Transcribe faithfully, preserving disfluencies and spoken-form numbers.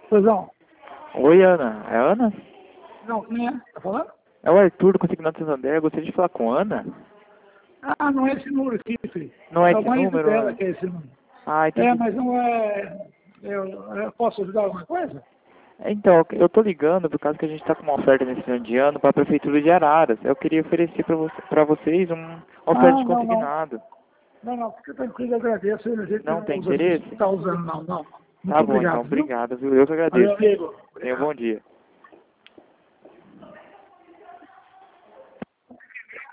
Pois não. Oi, Ana. É a Ana? Não, quem é? Tá falando? É o Arthur do Consignado Santander. Eu gostaria de falar com a Ana. Ah, não é esse número aqui, filho. Não é É o esse marido número, dela Ana? que é esse número. Ah, É, entendi. mas não é... Eu, eu posso ajudar alguma coisa? Então, eu tô ligando por causa que a gente tá com uma oferta nesse final de ano para a Prefeitura de Araras. Eu queria oferecer para você, pra vocês uma oferta Ah, de não, não. consignado. Não, não, fica tranquilo, eu agradeço. A gente Não não tem usa, não interesse? está usando, não, não. Muito Tá bom, então. obrigado, viu? Obrigado, viu? Eu que Valeu, agradeço. amigo. Tenha um Obrigado. bom dia.